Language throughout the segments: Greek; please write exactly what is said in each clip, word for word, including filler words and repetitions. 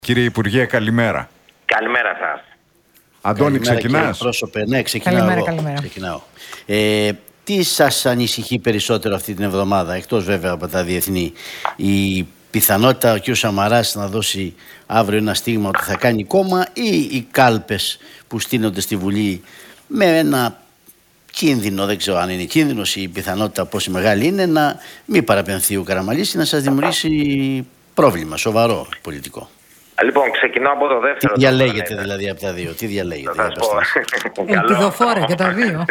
Κύριε Υπουργέ, καλημέρα. Καλημέρα σας. Αντώνη, ξεκινάς? Κύριε πρόσωπε, ναι, ξεκινάω καλημέρα, εγώ. καλημέρα. Ξεκινάω. Ε, τι σας ανησυχεί περισσότερο αυτή την εβδομάδα, εκτός βέβαια από τα διεθνή, η πιθανότητα ο κ. Σαμαράς να δώσει αύριο ένα στίγμα ότι θα κάνει κόμμα, ή οι κάλπες που στείνονται στη Βουλή με ένα κίνδυνο, δεν ξέρω αν είναι κίνδυνος ή η πιθανότητα πόσο μεγάλη είναι, να μην παραπενθεί ο Καραμανλής ή να σας δημιουργήσει πρόβλημα σοβαρό πολιτικό? Λοιπόν, ξεκινάω από το δεύτερο. Τι διαλέγετε δηλαδή από τα δύο, τι διαλέγετε? Θα σας πω. Ελπιδοφόρα και τα δύο.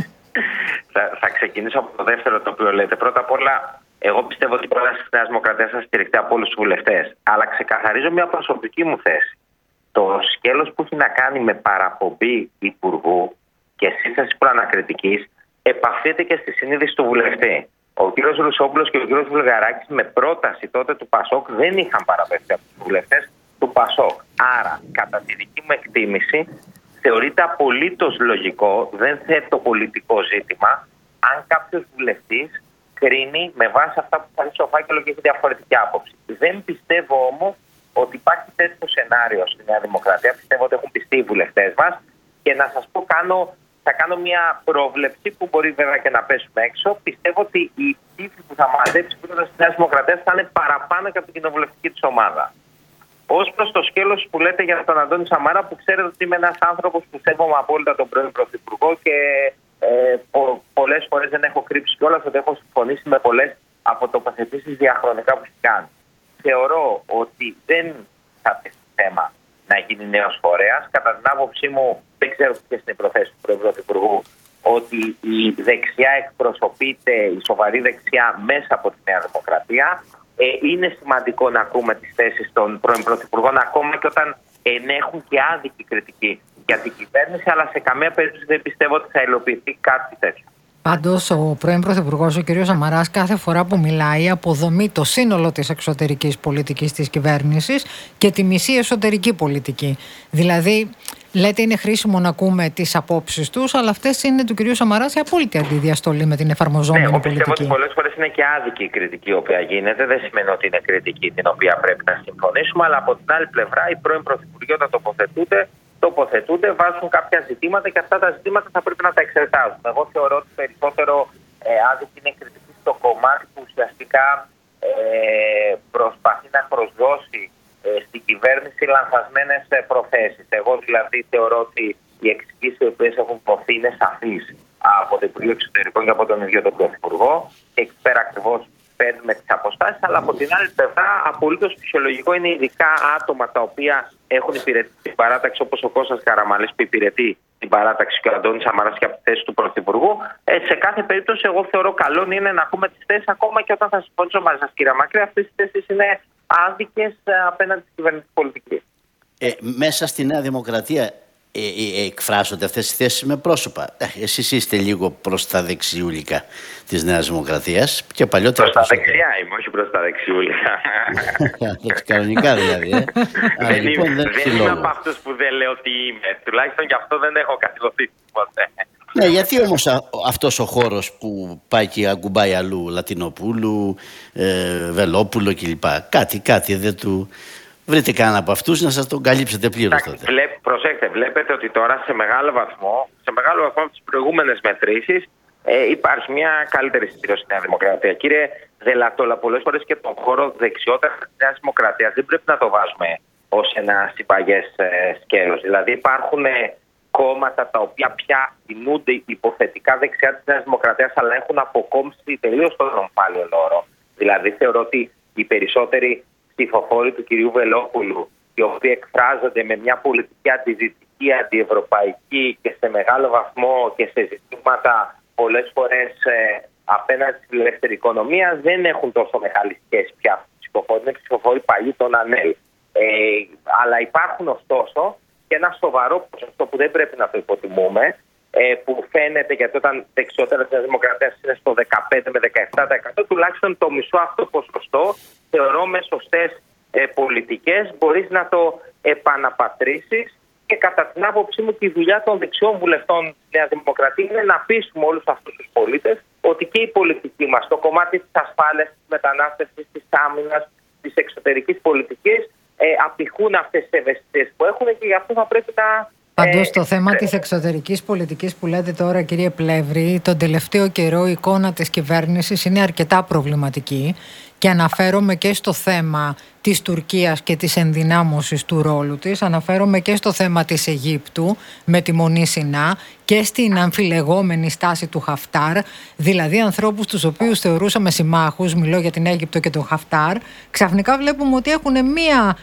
θα, θα ξεκινήσω από το δεύτερο το οποίο λέτε. Πρώτα απ' όλα, εγώ πιστεύω ότι η πρόταση της Νέας Δημοκρατίας θα στηριχτεί από όλους τους βουλευτές. Αλλά ξεκαθαρίζω μια προσωπική μου θέση. Το σκέλος που έχει να κάνει με παραπομπή υπουργού και σύσταση προανακριτικής επαφείται και στη συνείδηση του βουλευτή. Ο κ. Ρουσόπουλος και ο κ. Βουλγαράκης με πρόταση τότε του Πασόκ δεν είχαν παραπευθεί από τους βουλευτές του Πασόκ. Άρα, κατά τη δική μου εκτίμηση, θεωρείται απολύτως λογικό, δεν θέτω πολιτικό ζήτημα, αν κάποιος βουλευτής κρίνει με βάση αυτά που θα δει στο φάκελο και έχει διαφορετική άποψη. Δεν πιστεύω όμως ότι υπάρχει τέτοιο σενάριο στη Νέα Δημοκρατία. Πιστεύω ότι έχουν πιστεί οι βουλευτές μας και να σας πω, κάνω, θα κάνω μια πρόβλεψη που μπορεί βέβαια και να πέσουμε έξω. Πιστεύω ότι η ψήφη που θα μαζέψει η πρόταση της Νέας Δημοκρατίας θα είναι παραπάνω και από την κοινοβουλευτική της ομάδα. Ως προς το σκέλος που λέτε για τον Αντώνη Σαμαρά, που ξέρετε ότι είμαι ένας άνθρωπος που σέβομαι απόλυτα τον πρώην Πρωθυπουργό και ε, πο, πολλές φορές δεν έχω κρύψει κιόλας ότι έχω συμφωνήσει με πολλές από τοποθετήσεις διαχρονικά που έχει κάνει. Θεωρώ ότι δεν θα θέσει θέμα να γίνει νέος φορέας. Κατά την άποψή μου, δεν ξέρω ποιες είναι οι προθέσεις του πρώην Πρωθυπουργού, ότι η δεξιά εκπροσωπείται, η σοβαρή δεξιά, μέσα από τη Νέα Δημοκρατία. Ε, είναι σημαντικό να ακούμε τις θέσεις των πρώην Πρωθυπουργών, ακόμα και όταν ενέχουν και άδικη κριτική για την κυβέρνηση, αλλά σε καμία περίπτωση δεν πιστεύω ότι θα υλοποιηθεί κάτι τέτοιο. Πάντως, ο πρώην Πρωθυπουργός, ο κ. Σαμαράς, κάθε φορά που μιλάει, αποδομεί το σύνολο της εξωτερικής πολιτικής της κυβέρνησης και τη μισή εσωτερική πολιτική. Δηλαδή, λέτε είναι χρήσιμο να ακούμε τις απόψεις τους, αλλά αυτές είναι του κ. Σαμαρά σε απόλυτη αντιδιαστολή με την εφαρμοζόμενη ναι, εγώ πολιτική. πιστεύω ότι πολλές φορές είναι και άδικη η κριτική η οποία γίνεται. Δεν σημαίνει ότι είναι κριτική την οποία πρέπει να συμφωνήσουμε, αλλά από την άλλη πλευρά οι πρώην Πρωθυπουργοί όταν τοποθετούνται, τοποθετούνται, βάζουν κάποια ζητήματα και αυτά τα ζητήματα θα πρέπει να τα εξετάζουμε. Εγώ θεωρώ ότι περισσότερο ε, άδικη είναι κριτική στο κομμάτι που ουσιαστικά ε, προσπαθεί να προσδώσει ε, στην κυβέρνηση λανθασμένες ε, προθέσεις. Εγώ δηλαδή θεωρώ ότι οι εξηγήσεις οι οποίες έχουν δοθεί είναι σαφείς από το Υπουργείο Εξωτερικών και από τον ίδιο τον Πρωθυπουργό. Και εκεί πέρα ακριβώς παίρνουμε τις αποστάσεις, αλλά από την άλλη πλευρά απολύτως φυσιολογικό είναι ειδικά άτομα τα οποία έχουν υπηρετήσει την παράταξη, όπως ο Κώστας Καραμανλής που υπηρετεί την παράταξη και ο Αντώνης Σαμαράς και από τη θέση του Πρωθυπουργού. Ε, σε κάθε περίπτωση, εγώ θεωρώ καλό είναι να ακούμε τις θέσεις, ακόμα και όταν θα συμφωνήσω μαζί σας, κύριε Μακρύ, αυτές οι θέσεις είναι άδικες απέναντι στην κυβερνητική πολιτική. Ε, μέσα στη Νέα Δημοκρατία ε, ε, εκφράζονται αυτές τις θέσεις με πρόσωπα. Ε, εσείς είστε λίγο προς τα δεξιούλικα της Νέας Δημοκρατίας και παλιότερα. Προς τα δεξιά είμαι, όχι προς τα δεξιούλικα. Κανονικά δηλαδή. Ε. Α, δεν λοιπόν, είμαι, δεν δεν είμαι από αυτούς που δεν λέω τι είμαι. Τουλάχιστον γι' αυτό δεν έχω κατηγορήσει ποτέ. Ναι, γιατί όμως α, αυτός ο χώρος που πάει και αγκουμπάει αλλού, Λατινοπούλου, ε, Βελόπουλο κλπ. Κάτι, κάτι δεν του... Βρείτε κανένα από αυτούς να σας τον καλύψετε πλήρως τότε. Βλέπ, προσέξτε, βλέπετε ότι τώρα σε μεγάλο βαθμό, σε μεγάλο βαθμό από τις προηγούμενες μετρήσεις ε, υπάρχει μια καλύτερη συντήρηση στη Νέα Δημοκρατία. Κύριε Δελατόλα, πολλές φορές και τον χώρο δεξιότερα της Νέας Δημοκρατίας δεν πρέπει να το βάζουμε ως ένα συμπαγές ε, σκέλος. Δηλαδή υπάρχουν ε, κόμματα τα οποία πια κινούνται υποθετικά δεξιά της Νέας Δημοκρατίας, αλλά έχουν αποκόμψει τελείως τον ομφάλιο λόρο. Δηλαδή θεωρώ ότι οι περισσότεροι ψηφοφόροι του κυρίου Βελόπουλου, οι οποίοι εκφράζονται με μια πολιτική αντιδυτική, αντιευρωπαϊκή και σε μεγάλο βαθμό και σε ζητήματα πολλές φορές ε, απέναντι στην ελεύθερη οικονομία, δεν έχουν τόσο μεγάλη σχέση πια αυτοί οι ψηφοφόροι. Είναι ψηφοφόροι παλιοί των ΑΝΕΛ. Ε, αλλά υπάρχουν ωστόσο και ένα σοβαρό ποσοστό που δεν πρέπει να το υποτιμούμε, ε, που φαίνεται, γιατί όταν δεξιότερα της Δημοκρατίας είναι στο δεκαπέντε με δεκαεπτά τοις εκατό, τουλάχιστον το μισό αυτό ποσοστό, θεωρώ με σωστές ε, πολιτικές μπορείς να το επαναπατρίσεις. Και κατά την άποψή μου, τη δουλειά των δεξιών βουλευτών της Νέας Δημοκρατίας είναι να πείσουμε όλους αυτούς τους πολίτες ότι και η πολιτική μας, το κομμάτι της ασφάλειας, της μετανάστευσης, της άμυνας, της εξωτερικής πολιτικής, ε, απηχούν αυτές τις ευαισθησίες που έχουν και γι' αυτό θα πρέπει να... Πάντως ε, το θέμα ε, της εξωτερικής πολιτικής που λέτε τώρα, κύριε Πλεύρη, τον τελευταίο καιρό η εικόνα της κυβέρνησης είναι αρκετά προβληματική και αναφέρομαι και στο θέμα της Τουρκίας και της ενδυνάμωσης του ρόλου της, αναφέρομαι και στο θέμα της Αιγύπτου με τη Μονή Σινά και στην αμφιλεγόμενη στάση του Χαφτάρ, δηλαδή ανθρώπους τους οποίους θεωρούσαμε συμμάχους, μιλώ για την Αίγυπτο και τον Χαφτάρ, ξαφνικά βλέπουμε ότι έχουν μία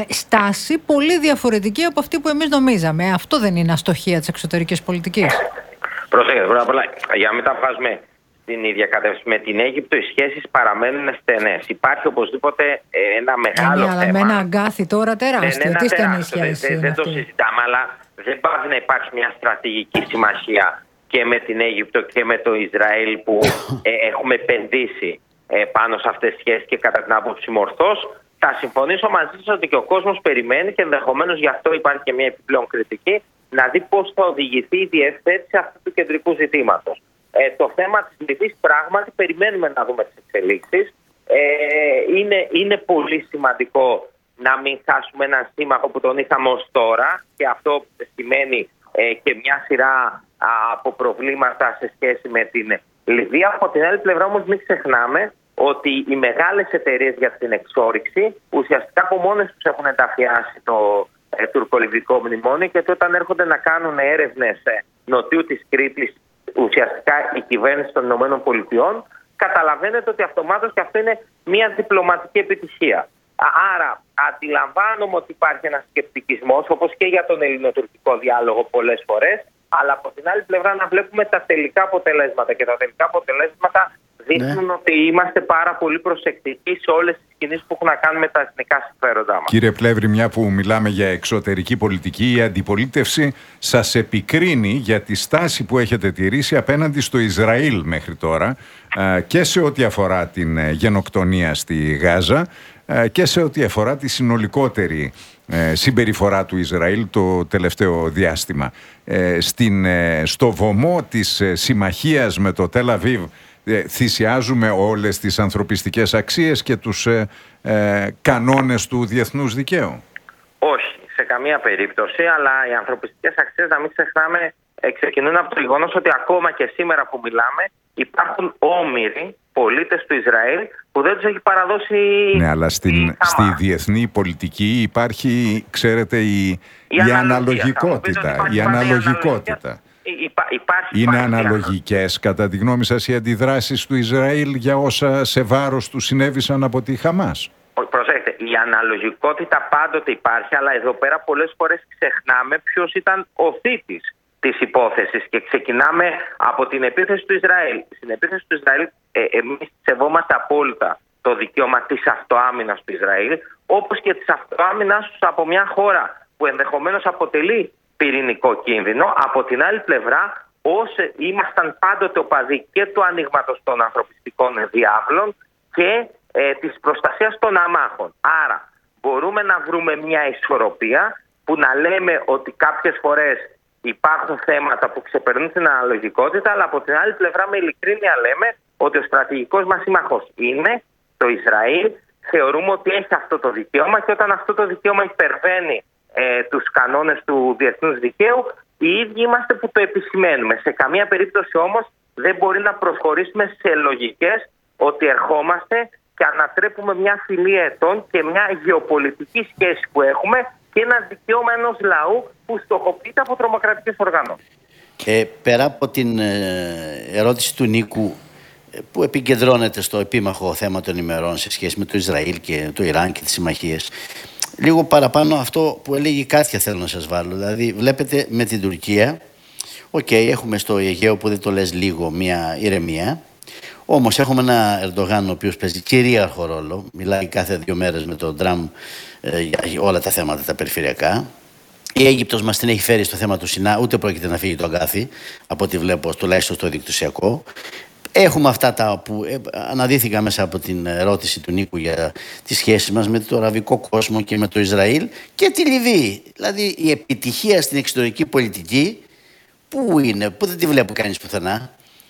στάση πολύ διαφορετική από αυτή που εμείς νομίζαμε. Αυτό δεν είναι αστοχία της εξωτερικής πολιτικής? Προσέξτε, πρώτα απ' όλα, για να μην τα βάζουμε στην ίδια κατεύθυνση με την Αίγυπτο, οι σχέσεις παραμένουν στενές. Υπάρχει οπωσδήποτε ένα μεγάλο ναι, αλλά θέμα. με ένα αγκάθι τώρα τεράστιο. Ναι, Τι στενή τεράστιο, σχέση δεν, είναι δεν το αυτή? συζητάμε, αλλά δεν πάει να υπάρχει μια στρατηγική συμμαχία και με την Αίγυπτο και με το Ισραήλ που ε, έχουμε επενδύσει ε, πάνω σε αυτές τις σχέσεις και κατά την άποψη μου ορθώς. Θα συμφωνήσω μαζί σας ότι και ο κόσμος περιμένει και ενδεχομένως γι' αυτό υπάρχει και μια επιπλέον κριτική, να δει πώς θα οδηγηθεί η διευθέτηση αυτού του κεντρικού ζητήματος. Ε, το θέμα της Λιβύης πράγματι περιμένουμε να δούμε τις εξελίξεις. Ε, είναι, είναι πολύ σημαντικό να μην χάσουμε έναν σύμμαχο που τον είχαμε ως τώρα και αυτό σημαίνει ε, και μια σειρά α, από προβλήματα σε σχέση με την Λιβύη. Από την άλλη πλευρά όμως μην ξεχνάμε ότι οι μεγάλες εταιρείες για την εξόρυξη ουσιαστικά από μόνες τους έχουν ενταφιάσει το ε, τουρκολιβικό μνημόνιο και όταν έρχονται να κάνουν έρευνες ε, νοτιού της Κρήτης, ουσιαστικά η κυβέρνηση των ΗΠΑ, καταλαβαίνετε ότι αυτομάτως και αυτό είναι μια διπλωματική επιτυχία. Άρα αντιλαμβάνομαι ότι υπάρχει ένας σκεπτικισμός, όπως και για τον ελληνοτουρκικό διάλογο πολλές φορές, αλλά από την άλλη πλευρά να βλέπουμε τα τελικά αποτελέσματα και τα τελικά αποτελέσματα δείχνουν ναι. ότι είμαστε πάρα πολύ προσεκτικοί σε όλες τις κινήσεις που έχουν να κάνουν με τα εθνικά συμφέροντά μας. Κύριε Πλεύρη, μια που μιλάμε για εξωτερική πολιτική, η αντιπολίτευση σας επικρίνει για τη στάση που έχετε τηρήσει απέναντι στο Ισραήλ μέχρι τώρα και σε ό,τι αφορά την γενοκτονία στη Γάζα και σε ό,τι αφορά τη συνολικότερη συμπεριφορά του Ισραήλ το τελευταίο διάστημα. Στην, στο βωμό της συμμαχίας με το Τελ Αβίβ θυσιάζουμε όλες τις ανθρωπιστικές αξίες και τους ε, ε, κανόνες του διεθνούς δικαίου? Όχι, σε καμία περίπτωση, αλλά οι ανθρωπιστικές αξίες, να μην ξεχνάμε, ξεκινούν από το γεγονός ότι ακόμα και σήμερα που μιλάμε υπάρχουν όμηροι πολίτες του Ισραήλ που δεν τους έχει παραδώσει. Ναι, αλλά στην, στη διεθνή πολιτική υπάρχει, ξέρετε, η, η, η αναλογικότητα. Η αναλογικότητα. Υπά, υπάρχει, είναι υπάρχει αναλογικές κατά τη γνώμη σας οι αντιδράσεις του Ισραήλ για όσα σε βάρος του συνέβησαν από τη Χαμάς? Προσέξτε, η αναλογικότητα πάντοτε υπάρχει, αλλά εδώ πέρα πολλές φορές ξεχνάμε ποιος ήταν ο θήτης της υπόθεσης και ξεκινάμε από την επίθεση του Ισραήλ. Στην επίθεση του Ισραήλ ε, εμείς σεβόμαστε απόλυτα το δικαίωμα της αυτοάμυνας του Ισραήλ, όπως και της αυτοάμυνας τους από μια χώρα που ενδεχομένως αποτελεί πυρηνικό κίνδυνο. Από την άλλη πλευρά, όσοι ήμασταν πάντοτε οπαδοί και του ανοίγματος των ανθρωπιστικών διάβλων και ε, της προστασίας των αμάχων. Άρα μπορούμε να βρούμε μια ισορροπία που να λέμε ότι κάποιες φορές υπάρχουν θέματα που ξεπερνούν την αναλογικότητα, αλλά από την άλλη πλευρά με ειλικρίνεια λέμε ότι ο στρατηγικός μας σύμμαχος είναι το Ισραήλ. Θεωρούμε ότι έχει αυτό το δικαίωμα και όταν αυτό το δικαίωμα υπερβαίνει ε, τους κανόνες του διεθνούς δικαίου, οι ίδιοι είμαστε που το επισημαίνουμε. Σε καμία περίπτωση όμως δεν μπορεί να προσχωρήσουμε σε λογικές ότι ερχόμαστε και ανατρέπουμε μια φιλία ετών και μια γεωπολιτική σχέση που έχουμε και ένα δικαίωμα ενός λαού που στοχοποιείται από τρομοκρατικές οργανώσεις. Ε, πέρα από την ε, ερώτηση του Νίκου που επικεντρώνεται στο επίμαχο θέμα των ημερών σε σχέση με το Ισραήλ και το Ιράν και τις συμμαχίες, λίγο παραπάνω αυτό που έλεγε η Κάθια θέλω να σας βάλω. Δηλαδή βλέπετε με την Τουρκία, οκ, okay, έχουμε στο Αιγαίο που δεν το λες λίγο μια ηρεμία. Όμως έχουμε ένα Ερντογάν ο οποίος παίζει κυρίαρχο ρόλο, μιλάει κάθε δύο μέρες με τον Τραμπ ε, για όλα τα θέματα τα περιφερειακά. Η Αίγυπτος μας την έχει φέρει στο θέμα του Σινά, ούτε πρόκειται να φύγει το αγκάθι, από ό,τι βλέπω τουλάχιστον στο δικτυσιακό. Έχουμε αυτά τα που ε, αναδύθηκα μέσα από την ερώτηση του Νίκου για τις σχέσεις μας με το αραβικό κόσμο και με το Ισραήλ και τη Λιβύη. Δηλαδή η επιτυχία στην εξωτερική πολιτική, πού είναι, που δεν τη βλέπω κανείς πουθενά.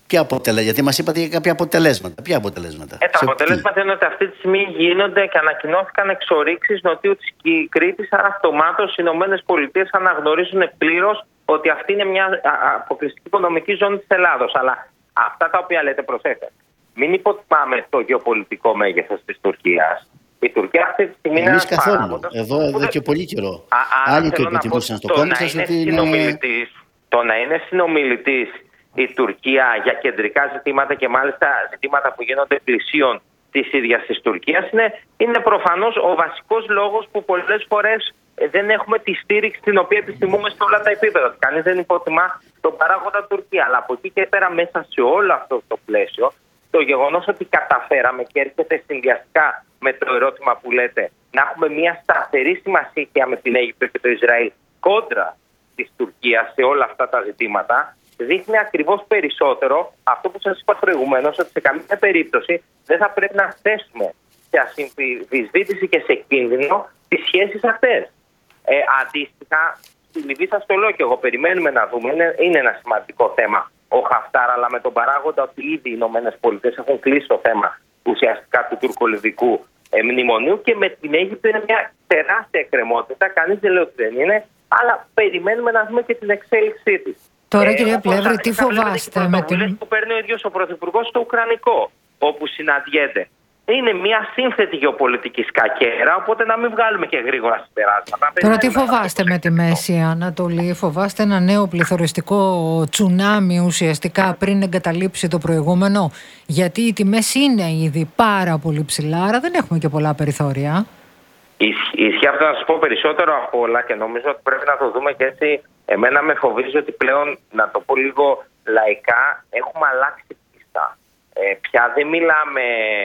Ποια αποτελέσματα, γιατί μας είπατε για κάποια αποτελέσματα. Ποια αποτελέσματα. Ε, τα αποτελέσματα είναι ότι αυτή τη στιγμή γίνονται και ανακοινώθηκαν εξορίξεις νοτίου της Κρήτης, άρα αυτομάτως οι Ηνωμένες Πολιτείες αναγνωρίζουν πλήρως ότι αυτή είναι μια αποκλειστική οικονομική ζώνη της Ελλάδος. Αλλά αυτά τα οποία λέτε, προσέξτε, μην υποτιμάμε το γεωπολιτικό μέγεθος της Τουρκίας. Η Τουρκία αυτή τη στιγμή είναι ένας παράγοντας. Εδώ, εδώ και πολύ καιρό. Άλλοι το υποτιμούσαν στο κόμμα σας ότι είναι... Το να είναι συνομιλητής η Τουρκία για κεντρικά ζητήματα και μάλιστα ζητήματα που γίνονται πλησίων της ίδιας της Τουρκίας είναι, είναι προφανώς ο βασικός λόγος που πολλές φορές δεν έχουμε τη στήριξη την οποία επιστημούμε σε όλα τα επίπεδα. Κανείς δεν υποτιμά τον παράγοντα Τουρκία. Αλλά από εκεί και πέρα, μέσα σε όλο αυτό το πλαίσιο, το γεγονός ότι καταφέραμε και έρχεται συνδυαστικά με το ερώτημα που λέτε να έχουμε μια σταθερή συμμαχία με την Αίγυπτο και το Ισραήλ κόντρα της Τουρκίας σε όλα αυτά τα ζητήματα, δείχνει ακριβώς περισσότερο αυτό που σας είπα προηγουμένως, ότι σε καμία περίπτωση δεν θα πρέπει να θέσουμε σε αμφισβήτηση και σε κίνδυνο τις σχέσεις αυτές. Ε, αντίστοιχα, στη Λιβύη σας το λέω και εγώ, περιμένουμε να δούμε, είναι, είναι ένα σημαντικό θέμα ο Χαφτάρ, αλλά με τον παράγοντα ότι ήδη οι Ηνωμένες Πολιτείες έχουν κλείσει το θέμα ουσιαστικά του τουρκολιβικού ε, μνημονίου, και με την Αίγυπτο είναι μια τεράστια εκκρεμότητα, κανείς δεν λέει ότι δεν είναι, αλλά περιμένουμε να δούμε και την εξέλιξή της. Τώρα, ε, κύριε Πλεύρη, τι φοβάστε με την... που παίρνει ο ίδιος ο Πρωθυπουργός στο Ουκρανικό, όπου συναντιέται. Είναι μια σύνθετη γεωπολιτική σκακέρα, οπότε να μην βγάλουμε και γρήγορα συμπεράσματα. Τώρα τι φοβάστε με τη Μέση Ανατολή? Φοβάστε ένα νέο πληθωριστικό τσουνάμι ουσιαστικά πριν εγκαταλείψει το προηγούμενο? Γιατί οι τιμές είναι ήδη πάρα πολύ ψηλά, άρα δεν έχουμε και πολλά περιθώρια. Ισχύει αυτό, να σας πω περισσότερο από όλα, και νομίζω ότι πρέπει να το δούμε και έτσι. Εμένα με φοβίζει ότι πλέον, να το πω λίγο λαϊκά, έχουμε αλλάξει πίστα. Ε, πια δεν μιλάμε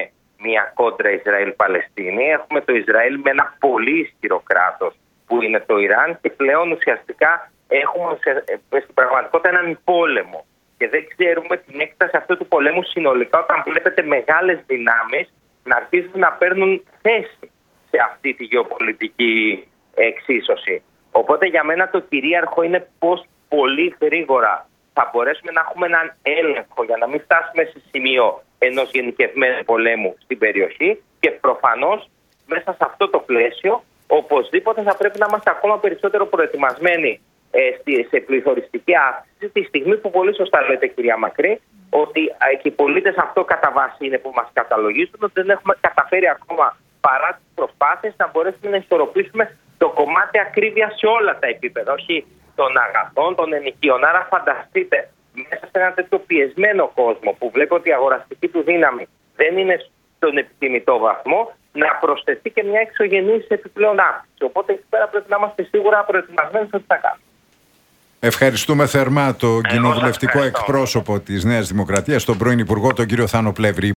μια κόντρα Ισραήλ-Παλαιστίνη. Έχουμε το Ισραήλ με ένα πολύ ισχυρό κράτος που είναι το Ιράν, και πλέον ουσιαστικά έχουμε στην πραγματικότητα έναν πόλεμο. Και δεν ξέρουμε την έκταση αυτού του πολέμου συνολικά, όταν βλέπετε μεγάλες δυνάμεις να αρχίζουν να παίρνουν θέση σε αυτή τη γεωπολιτική εξίσωση. Οπότε για μένα το κυρίαρχο είναι πώς πολύ γρήγορα θα μπορέσουμε να έχουμε έναν έλεγχο για να μην φτάσουμε σε σημείο ενός γενικευμένου πολέμου στην περιοχή, και προφανώς μέσα σε αυτό το πλαίσιο οπωσδήποτε θα πρέπει να είμαστε ακόμα περισσότερο προετοιμασμένοι ε, σε πληθωριστική αύξηση, τη στιγμή που πολύ σωστά λέτε, κυρία Μακρύ, ότι ε, και οι πολίτες αυτό κατά βάση είναι που μας καταλογίζουν, ότι δεν έχουμε καταφέρει ακόμα παρά τις προσπάθειες να μπορέσουμε να ισορροπήσουμε το κομμάτι ακρίβεια σε όλα τα επίπεδα, όχι των αγαθών, των ενοικίων. Άρα φανταστείτε, μέσα σε ένα τέτοιο πιεσμένο κόσμο που βλέπει ότι η αγοραστική του δύναμη δεν είναι στον επιθυμητό βαθμό, να προσθεθεί και μια εξωγενής επιπλέον αύξηση. Οπότε εκεί πέρα πρέπει να είμαστε σίγουρα προετοιμασμένοι ότι θα κάνουμε. Ευχαριστούμε θερμά τον κοινοβουλευτικό εκπρόσωπο της Νέας Δημοκρατίας, τον πρώην Υπουργό, τον κύριο Θάνο Πλεύρη.